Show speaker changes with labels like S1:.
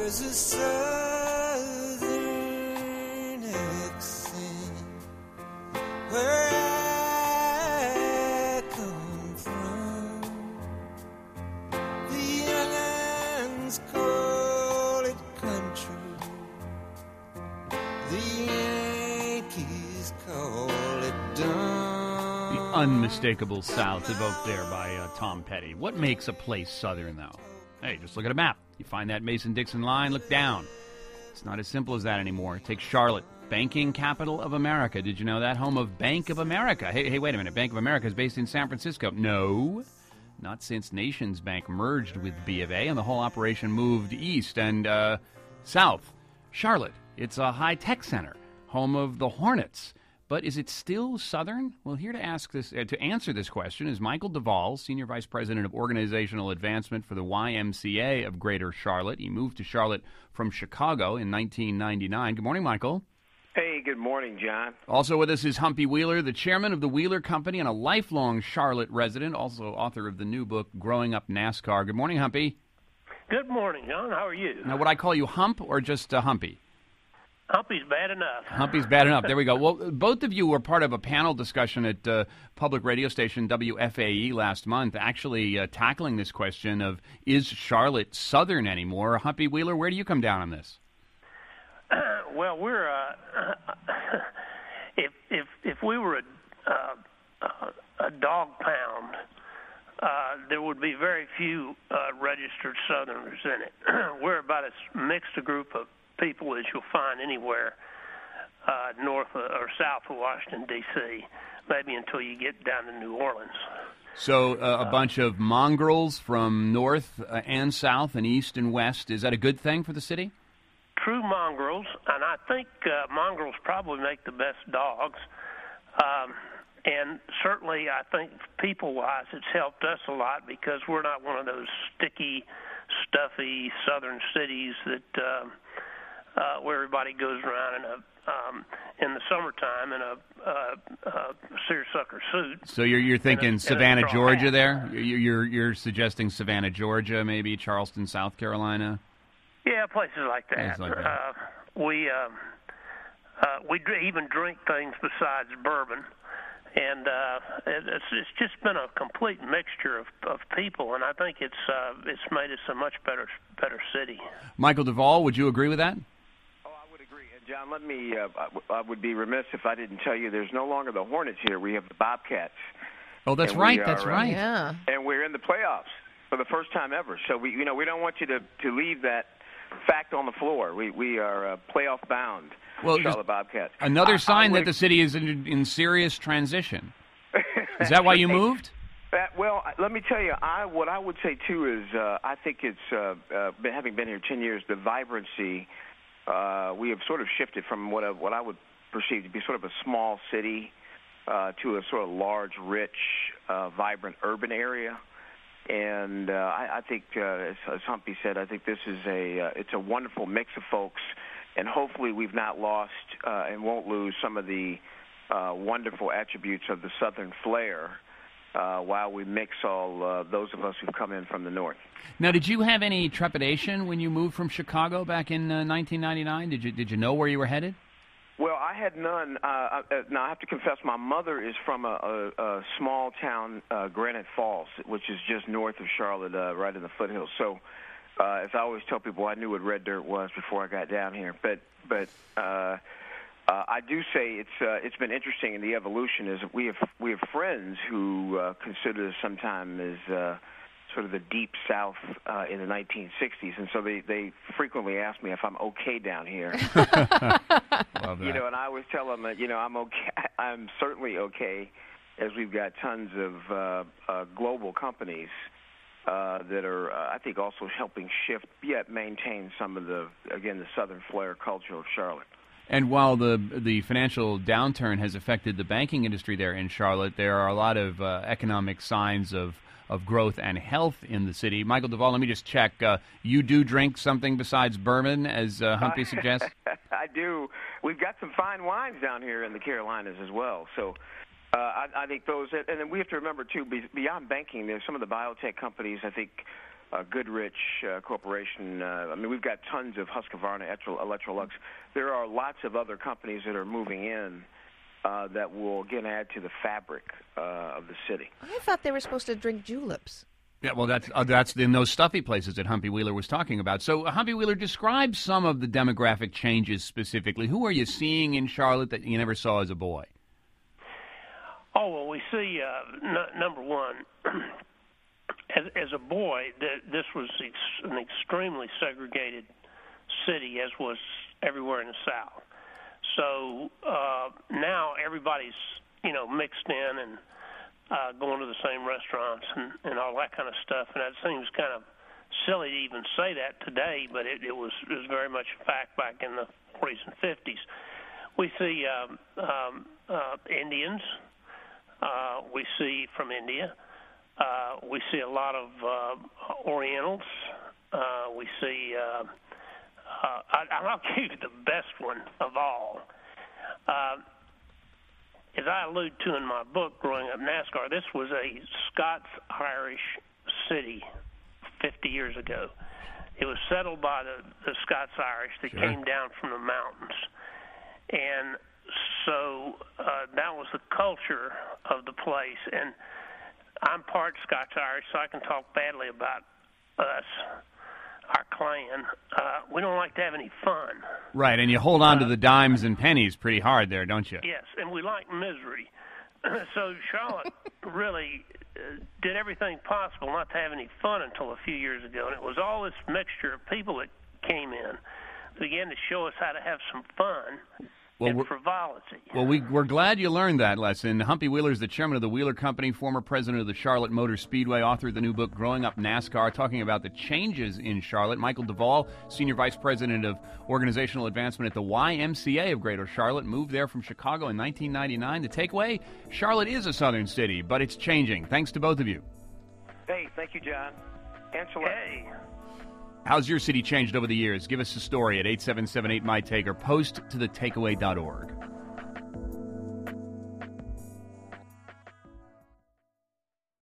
S1: There's a southern accent where I come from. The young'uns call it country. The Yankees call it dumb.
S2: The unmistakable South evoked there by Tom Petty. What makes a place Southern, though? Hey, just look at a map. You find that Mason-Dixon line, look down. It's not as simple as that anymore. Take Charlotte, banking capital of America. Did you know that? Home of Bank of America. Hey, wait a minute. Bank of America is based in San Francisco. No, not since Nations Bank merged with B of A and the whole operation moved east and south. Charlotte, it's a high-tech center, home of the Hornets. But is it still Southern? Well, here to answer this question is Michael Duvall, Senior Vice President of Organizational Advancement for the YMCA of Greater Charlotte. He moved to Charlotte from Chicago in 1999. Good morning, Michael.
S3: Hey, good morning, John.
S2: Also with us is Humpy Wheeler, the chairman of the Wheeler Company and a lifelong Charlotte resident, also author of the new book, Growing Up NASCAR. Good morning, Humpy.
S4: Good morning, John. How are you?
S2: Now, would I call you Hump or just Humpy?
S4: Humpy's bad enough.
S2: Humpy's bad enough. There we go. Well, both of you were part of a panel discussion at public radio station WFAE last month, actually tackling this question of, is Charlotte Southern anymore? Humpy Wheeler, where do you come down on this?
S4: Well, we're if we were a dog pound, there would be very few registered Southerners in it. We're about as mixed a group of people as you'll find anywhere north or south of Washington, D.C., maybe until you get down to New Orleans.
S2: So a bunch of mongrels from north and south and east and west. Is that a good thing for the city?
S4: True mongrels, and I think mongrels probably make the best dogs. And certainly I think people-wise it's helped us a lot because we're not one of those sticky, stuffy southern cities that where everybody goes around in the summertime in a seersucker suit.
S2: So you're thinking Savannah, Georgia
S4: hat.
S2: there? You're suggesting Savannah, Georgia, maybe Charleston, South Carolina?
S4: Yeah, places like that. We even drink things besides bourbon. And it's just been a complete mixture of people, and I think it's made us a much better city.
S2: Michael Duvall, would you agree with that?
S3: Oh, I would agree. And John, let me. I would be remiss if I didn't tell you there's no longer the Hornets here. We have the Bobcats.
S2: Oh, that's right. That's right.
S5: Yeah.
S3: And we're in the playoffs for the first time ever. So we don't want you to leave that fact on the floor. We are playoff bound.
S2: Well,
S3: Charlotte Bobcats.
S2: Another sign that the city is in serious transition. Is that why you moved?
S3: Well, let me tell you, what I would say too is I think it's having been here 10 years, the vibrancy. We have sort of shifted from what I would perceive to be sort of a small city to a sort of large, rich, vibrant urban area. And I think, as Humpy said, I think this is it's a wonderful mix of folks. And hopefully we've not lost and won't lose some of the wonderful attributes of the Southern flair while we mix all those of us who've come in from the north.
S2: Now, did you have any trepidation when you moved from Chicago back in 1999? Did you know where you were headed?
S3: Well, I had none. Now, I have to confess, my mother is from a small town, Granite Falls, which is just north of Charlotte, right in the foothills. So, as I always tell people, I knew what red dirt was before I got down here. But I do say it's been interesting in the evolution. Is we have friends who consider us sometimes as sort of the deep South in the 1960s, and so they frequently ask me if I'm okay down here.
S2: Love that.
S3: And I always tell them, I'm okay. I'm certainly okay, as we've got tons of global companies that are, I think, also helping shift, yet maintain some of the Southern flair culture of Charlotte.
S2: And while the financial downturn has affected the banking industry there in Charlotte, there are a lot of economic signs of growth and health in the city. Michael Duvall, let me just check. You do drink something besides bourbon, as Humpy suggests?
S3: I do. We've got some fine wines down here in the Carolinas as well. So I think those, and then we have to remember, too, beyond banking, there's some of the biotech companies, I think, Goodrich Corporation. I mean, we've got tons of Husqvarna, Electrolux. There are lots of other companies that are moving in that will, again, add to the fabric of the city.
S5: I thought they were supposed to drink juleps.
S2: Yeah, well, that's in those stuffy places that Humpy Wheeler was talking about. So, Humpy Wheeler, describe some of the demographic changes specifically. Who are you seeing in Charlotte that you never saw as a boy?
S4: Oh, well, we see, number one, as a boy, this was an extremely segregated city, as was everywhere in the South. So now everybody's, mixed in and going to the same restaurants and all that kind of stuff. And that seems kind of silly to even say that today, but it was very much a fact back in the 40s and 50s. We see Indians. We see from India. We see a lot of Orientals. We see, I'll give you the best one of all. As I allude to in my book, Growing Up NASCAR, this was a Scots-Irish city 50 years ago. It was settled by the Scots-Irish that came down from the mountains. And so that was the culture of the place. And I'm part Scotch-Irish, so I can talk badly about us, our clan. We don't like to have any fun.
S2: Right, and you hold on to the dimes and pennies pretty hard there, don't you?
S4: Yes, and we like misery. So Charlotte really did everything possible not to have any fun until a few years ago. And it was all this mixture of people that came in, began to show us how to have some fun. And frivolity.
S2: Well, we're glad you learned that lesson. Humpy Wheeler is the chairman of the Wheeler Company, former president of the Charlotte Motor Speedway, author of the new book, Growing Up NASCAR, talking about the changes in Charlotte. Michael Duvall, senior vice president of organizational advancement at the YMCA of Greater Charlotte, moved there from Chicago in 1999. The takeaway, Charlotte is a southern city, but it's changing. Thanks to both of you.
S3: Hey, thank you, John. Angela.
S4: Hey.
S2: How's your city changed over the years? Give us a story at 877-8MY-TAKE or post to thetakeaway.org.